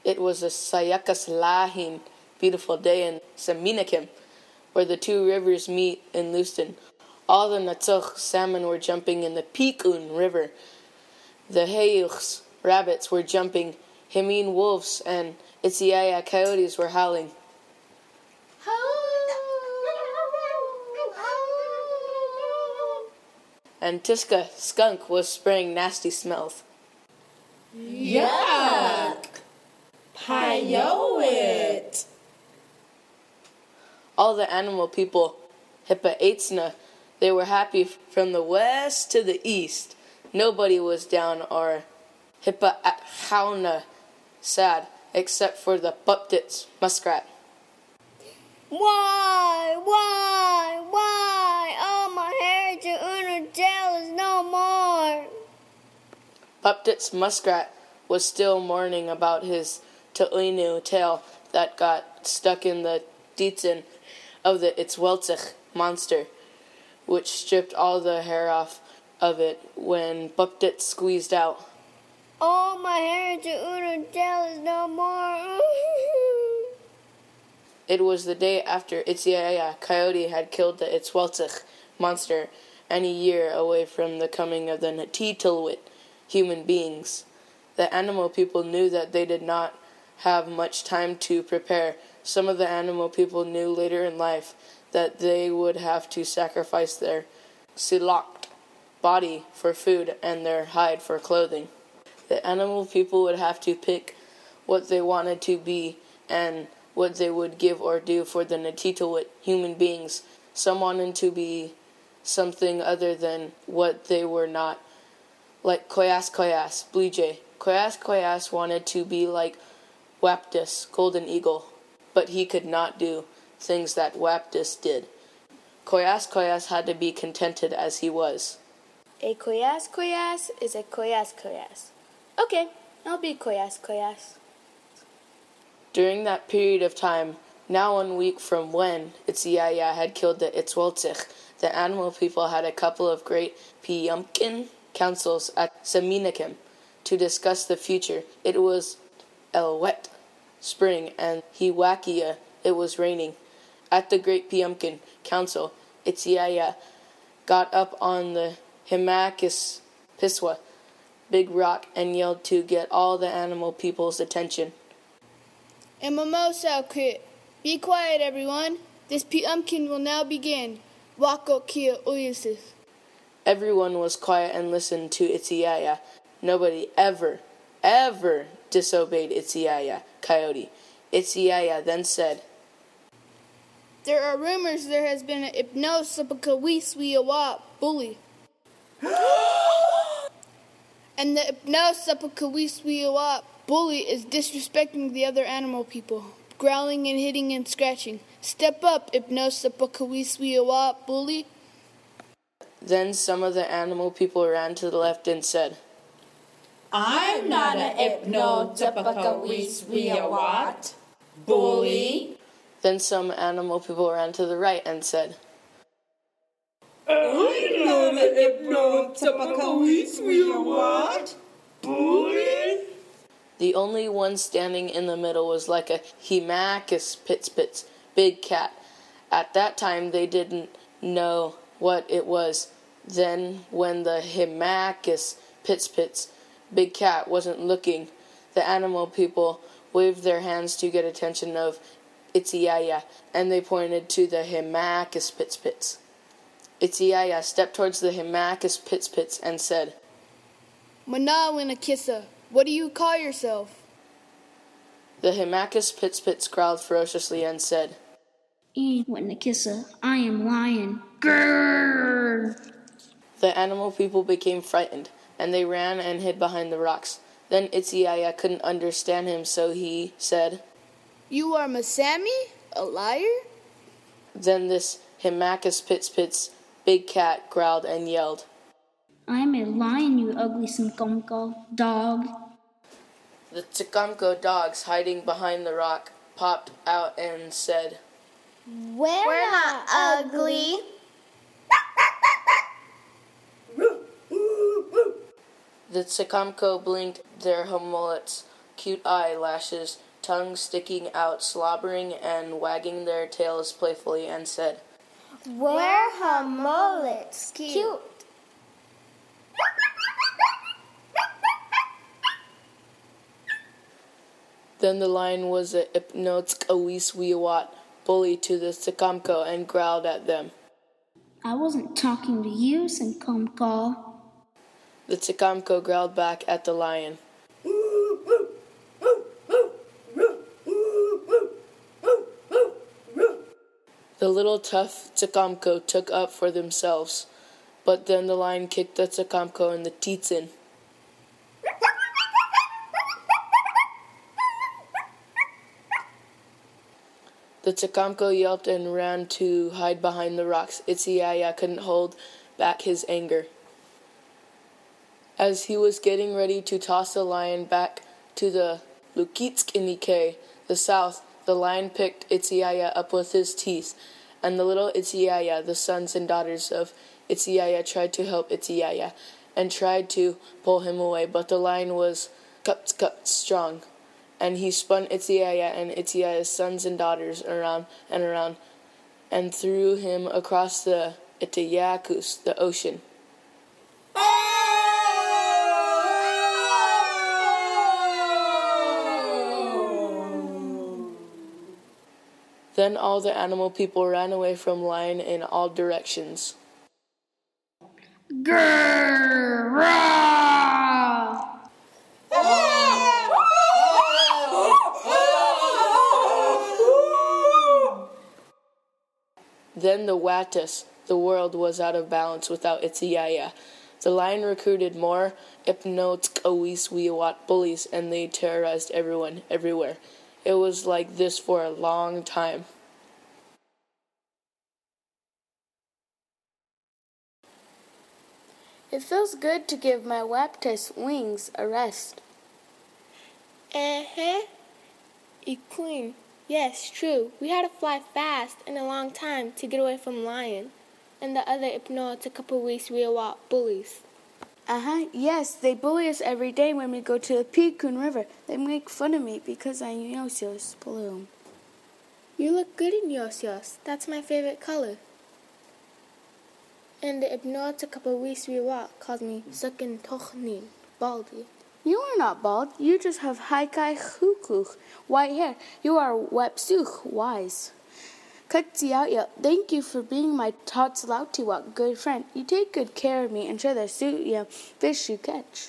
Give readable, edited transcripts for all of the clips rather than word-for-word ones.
It was a Sayakas Lahin beautiful day in Saminakim, where the two rivers meet in Lewiston. All the Natsuch salmon were jumping in the Pikun River. The Hayuchs rabbits were jumping. Himin wolves and Itziaya coyotes were howling. And Tiska skunk was spraying nasty smells. Yuck! Pyoit! All the animal people, Hippa Eitzna, they were happy from the west to the east. Nobody was down or Hippa Hauna sad, except for the Buptits muskrat. Why? Oh, my hair to Una jail is no more. Buptits muskrat was still mourning about his Ta'uinu tail that got stuck in the ditzen of the Itzweltzich monster, which stripped all the hair off of it when Buptit squeezed out. Oh, my hair to Una jail is no more. It was the day after Itziaya Coyote had killed the Itzweltzich monster, and a year away from the coming of the Natitilwit human beings. The animal people knew that they did not have much time to prepare. Some of the animal people knew later in life that they would have to sacrifice their silakt body for food and their hide for clothing. The animal people would have to pick what they wanted to be and what they would give or do for the Natitawit human beings. Some wanted to be something other than what they were not, like Koyas, Blue Jay. Koyas wanted to be like Waptis, Golden Eagle, but he could not do things that Waptis did. Koyas had to be contented as he was. A Koyas is a Koyas. Okay, I'll be Koyas. During that period of time, now 1 week from when Itziaya had killed the Itzweltzich, the animal people had a couple of great Piyumkin councils at Saminakim to discuss the future. It was Elwet, spring, and Hiwakia, it was raining. At the great Piyumkin council, Itziaya got up on the Himakis Piswa, big rock, and yelled to get all the animal people's attention. And Mimosa quit. Be quiet, everyone. This Piyumkin will now begin. Wako kia uyusis. Everyone was quiet and listened to Itziaya. Nobody ever disobeyed Itziaya, Coyote. Itziaya then said, There are rumors there has been an Ipnosapakawiswiawa bully. And the Ipnosapakawiswiawa bully is disrespecting the other animal people, growling and hitting and scratching. Step up, Ipnosapakawiswiawa bully. Then some of the animal people ran to the left and said, I'm not a Ipnosapakawiswiawat bully. Then some animal people ran to the right and said, I'm not a Ipnosapakawiswiawat bully. The only one standing in the middle was like a Himakis Pitspits, big cat. At that time they didn't know what it was. Then when the Himakis Pitspits, big cat, wasn't looking, the animal people waved their hands to get attention of Itziaya, and they pointed to the Himakis Pitspits. Itziaya stepped towards the Himakis Pitspits and said, Manawinakissa, what do you call yourself? The Himakis Pitspits growled ferociously and said, Nakissa, I am lion. Grrr! The animal people became frightened, and they ran and hid behind the rocks. Then Itziaya couldn't understand him, so he said, You are Masami? A liar? Then this Himakis Pitspits, big cat, growled and yelled, I'm a lion, you ugly Tsukamko dog. The Tsukamko dogs hiding behind the rock popped out and said, We're not ugly. The Tsukamko blinked their mullets cute eyelashes, tongues sticking out, slobbering and wagging their tails playfully, and said, Where her mullets cute. Then the lion was a Ipnotsk-a-Wiswiwat bully to the Tecumco and growled at them. I wasn't talking to you, Sinkomka. The Tecumco growled back at the lion. The little tough Tecumco took up for themselves, but then the lion kicked the Tecumco in the teetsin. The Tecumco yelped and ran to hide behind the rocks. Itziaya couldn't hold back his anger. As he was getting ready to toss the lion back to the Lukitsk-Inike, the south, the lion picked Itziaya up with his teeth, and the little Itziaya, the sons and daughters of Itziaya, tried to help Itziaya and tried to pull him away, but the lion was strong. And he spun Itziaya and Itziaya's sons and daughters around and threw him across the Itayakus, the ocean. Then all the animal people ran away from lion in all directions. Then the Wattas, the world was out of balance without Itziaya. The lion recruited more Ipnotsk-a-Wiswiwat bullies, and they terrorized everyone, everywhere. It was like this for a long time. It feels good to give my Waptas wings a rest. Queen. Yes, true. We had to fly fast and a long time to get away from lion and the other Ipnotsk-a-Wiswiwat bullies. Yes, they bully us every day when we go to the Pikun River. They make fun of me because I'm Yosios blue. You look good in Yosios. That's my favorite color. And the Ipnotsk-a-Wiswiwat calls me Sukin Tochnin, Baldy. You are not bald. You just have haikai hukuch, white hair. You are wepsuch, wise. Katsiauya, thank you for being my Tatslautiwak good friend. You take good care of me and share the suya fish you catch.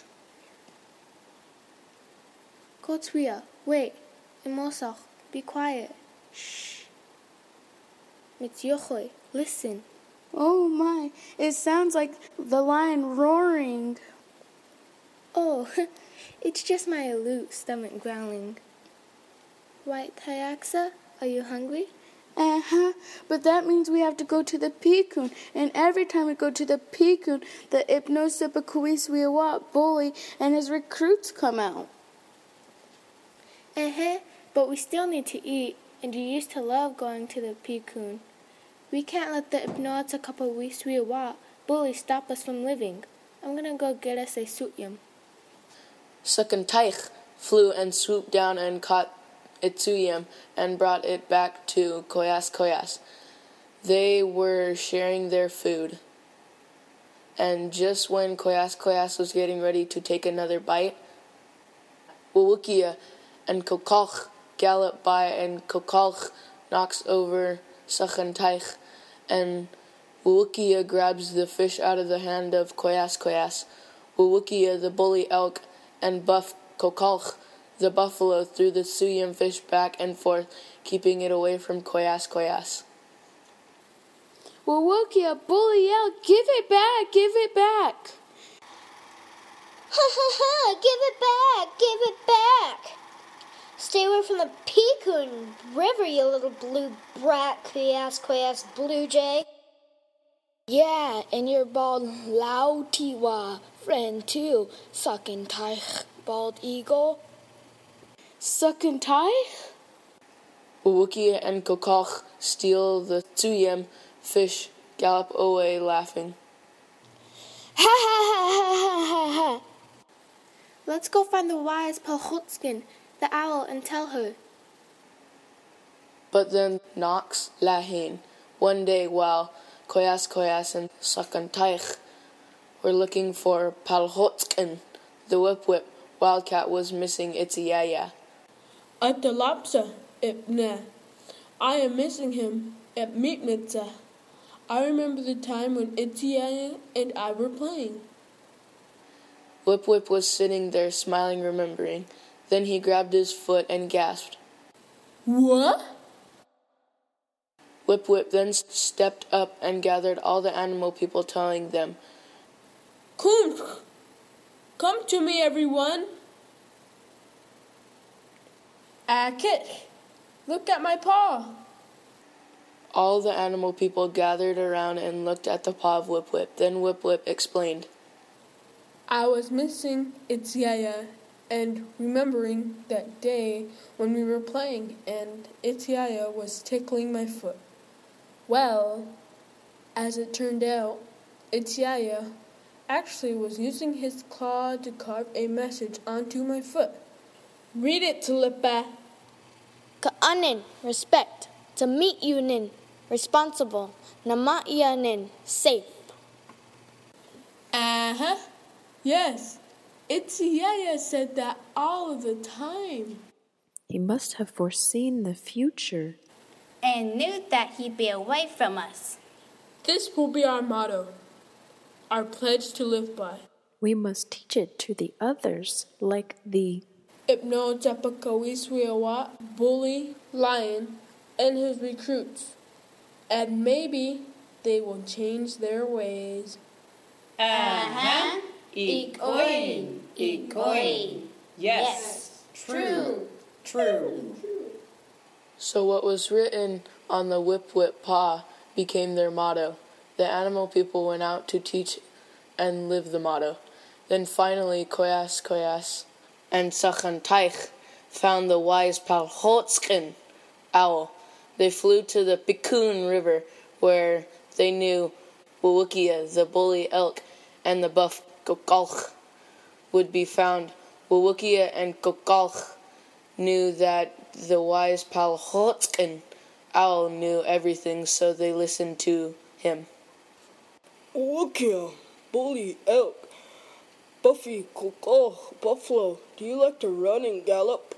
Kotsria, wait. Imosach, be quiet. Shh. Mitzyochoi, listen. Oh my, it sounds like the lion roaring. Oh, it's just my aloof stomach growling. White Tayaxa, are you hungry? But that means we have to go to the Pikun, and every time we go to the Pikun, the Ipnotsk-a-Wiswiwat bully and his recruits come out. But we still need to eat, and you used to love going to the Pikun. We can't let the Ipnotsk-a-Wiswiwat bully stop us from living. I'm gonna go get us a sutyam. Sukantaich flew and swooped down and caught Itsuyam and brought it back to Koyas. They were sharing their food. And just when Koyas was getting ready to take another bite, Wawukia and Kokalch gallop by, and Kokalch knocks over Sukantaich, and Wawukia grabs the fish out of the hand of Koyas. Wawukia, the bully elk, and Buff Kokalch, the buffalo, threw the suyam fish back and forth, keeping it away from Koyas. Wawukia, bully elk, give it back. Ha ha ha! Give it back! Stay away from the Pikun River, you little blue brat, Koyas, blue jay. Yeah, and your bald Lautiwa friend too, Sukantaich, bald eagle. Sukantaich? Wawukia and Kokalch steal the suyam fish, gallop away laughing. Ha ha ha ha ha ha ha! Let's go find the wise Palchotskin the owl and tell her. But then Nox Lahain, one day while Koyas and Sakantaich were looking for Palhotskin, the Whip, Wildcat was missing its yaya. Atalapsa, Ipna. I am missing him at Meetmitza. I remember the time when Itziaya and I were playing. Whip was sitting there smiling, remembering. Then he grabbed his foot and gasped. What? Whip then stepped up and gathered all the animal people, telling them, Come to me, everyone. Kit, look at my paw. All the animal people gathered around and looked at the paw of Whip. Then Whip explained. I was missing its yaya and remembering that day when we were playing and its yaya was tickling my foot. Well, as it turned out, its yaya actually was using his claw to carve a message onto my foot. Read it, Talipa. Ka'anin, respect. To meet you nin, responsible. Nama'iya nin, safe. Uh-huh. Yes. Itziaya said that all of the time. He must have foreseen the future. And knew that he'd be away from us. This will be our motto, our pledge to live by. We must teach it to the others, like the Ipno Japakawiswiawa, Bully, Lion, and his recruits. And maybe they will change their ways. Uh-huh. Ikoin. Yes. True. So what was written on the Whip paw became their motto. The animal people went out to teach and live the motto. Then finally Koyas and Sachantaich found the wise Palhotskin owl. They flew to the Pikun River where they knew Wawikia, the bully elk, and the buff Kokalch would be found. Wawikia and Kokalch knew that the wise Palhotskin owl knew everything, so they listened to him. Wawikia, bully elk, Buffy, Kokalch, buffalo, do you like to run and gallop?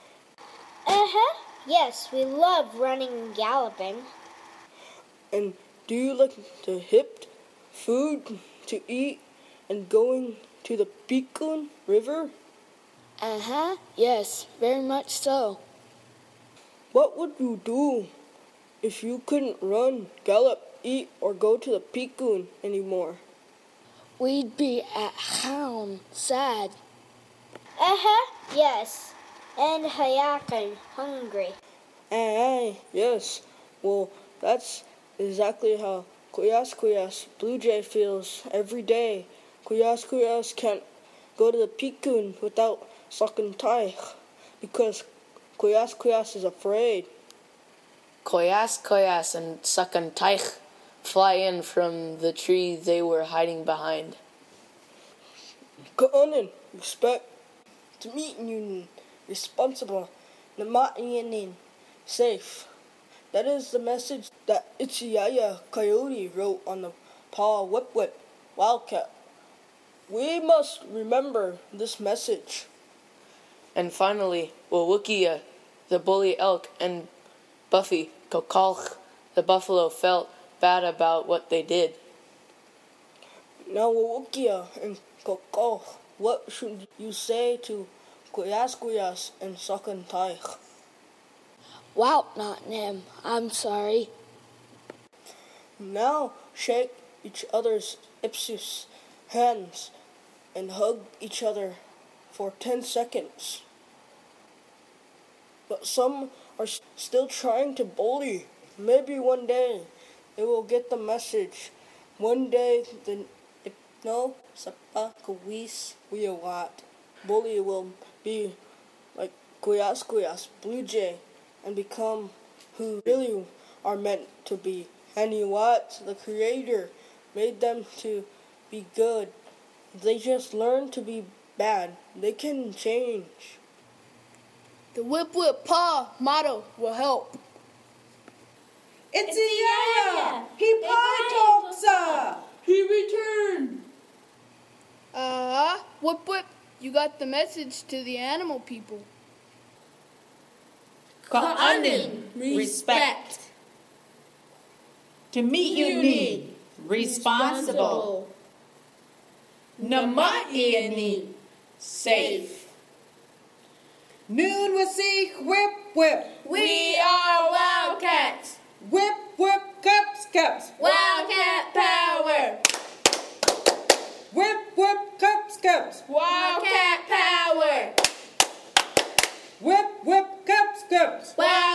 Yes, we love running and galloping. And do you like to hip food to eat and going to the Pikun River? Yes, very much so. What would you do if you couldn't run, gallop, eat, or go to the Pikun anymore? We'd be at home, sad. Yes. And hayakin, hungry. Yes. Well, that's exactly how Koyas Blue Jay feels every day. Koyas can't go to the Pikun without Sakantaich because Koyas is afraid. Koyas and Sakantaich fly in from the tree they were hiding behind. Ka'anin, respect. To meet you, responsible. Nama'iyanin, safe. That is the message that Itziaya Coyote wrote on the paw Whip Wildcat. We must remember this message. And finally, Wawikia, the bully elk, and Buffy, Kokalch, the buffalo, felt bad about what they did. Now, Wawikia and Kokalch, what should you say to Koyas and Sakantaich? Wow, not them. I'm sorry. Now shake each other's ipsus hands and hug each other for 10 seconds. But some are still trying to bully. Maybe one day they will get the message. One day the Ipno Sapakawis Wiawat bully will be like Koyas Blue Jay and become who really are meant to be. And you what? The Creator made them to be good. They just learn to be bad. They can change. The whip whip paw motto will help. It's Yaya! He paw He returned! Whip whip, you got the message to the animal people. Ka'anin, respect. To meet you need, responsible. Nama'iani, safe. Noon was see whip whip. We are Wildcats. Whip whip cups. Wildcat power. Whip whip cups. Wildcat power. Whip whip cups. Wildcat